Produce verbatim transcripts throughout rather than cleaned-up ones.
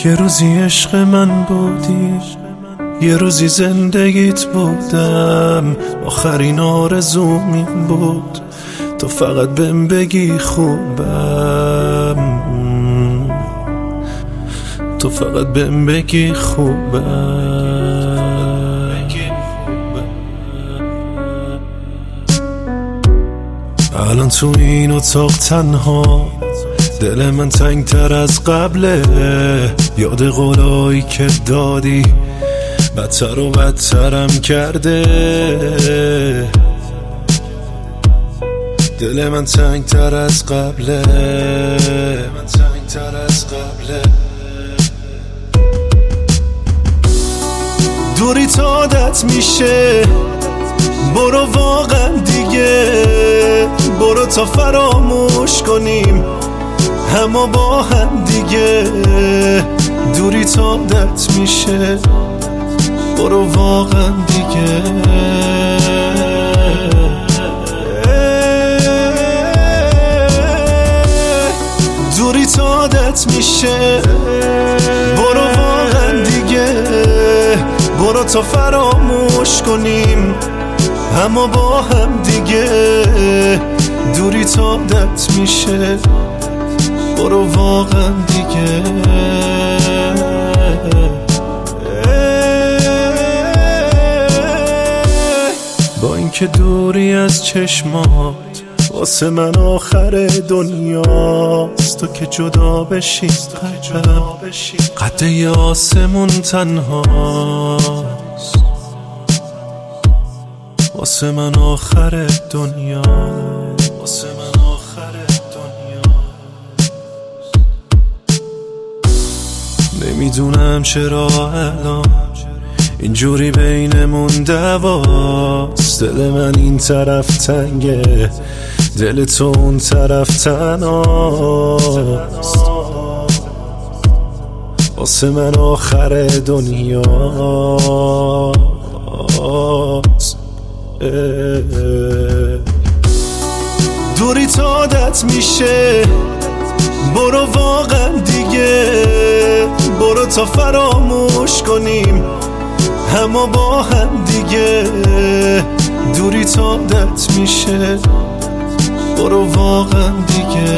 یه روزی عشق من بودی، یه روزی زندگیت بودم، آخرین آرزوم این بود تو فقط بهم بگی خوبم، تو فقط بهم بگی خوبم. الان تو این اتاق تنها دل من تنگ تر از قبله، یاد قولایی که دادی بدتر و بدترم کرده. دل من تنگ تر از قبله، من تنگ تر از قبله. دوری تا عادت میشه، برو واقعا دیگه، برو تا فراموش کنیم همه با هم دیگه. دوری تا عادت میشه، برو واقعا دیگه. دوری تا عادت میشه، برو واقعا دیگه، برو تا فراموش کنیم همه با هم دیگه. دوری تا عادت میشه، برو واقعا دیگه. با اینکه دوری از چشمات واسه من آخر دنیاست، تو که جدا بشی قلبم قد ی آسمون تنهاست. واسه من آخر دنیا، واسه من آخر دنیا. نمیدونم چرا الان اینجوری بینمون دواست. دل من این طرف تنگه، دل تو اون طرف تنهاست. واسه من آخر دنیاست. دوری تا عادت میشه، برو واقعا دیگه، برو تا فراموش کنیم همه با هم دیگه. دوری تا عادت میشه، برو واقعا دیگه.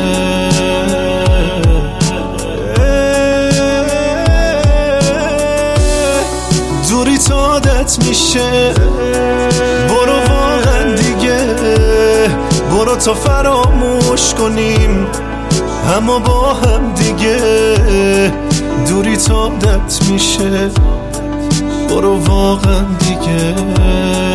دوری تا عادت میشه، برو واقعا دیگه، برو تا فراموش کنیم همه با هم دیگه. دوری تا عادت میشه، برو واقعا دیگه.